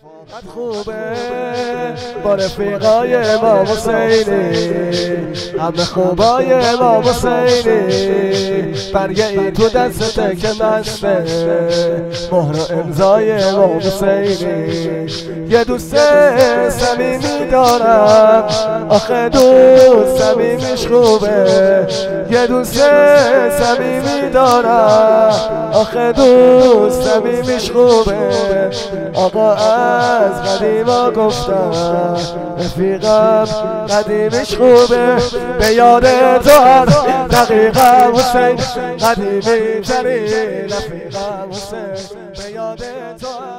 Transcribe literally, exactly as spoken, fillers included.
خوبه با رفیقای امام حسینی، همه خوبای امام حسینی، برگه ای تو دسته که مسته مهر و امضای امام حسینی. یه دوست صمیمی دارم آخه دوست صمیمیش خوبه، یه دوست صمیمی دارم آخه دوست صمیمیش خوبه. آقا از قدیما گفتم رفیقم قدیمش خوبه، به یاد تو هر دقیقم حسین قدیمی ترین رفیقم حسین، به یاد تو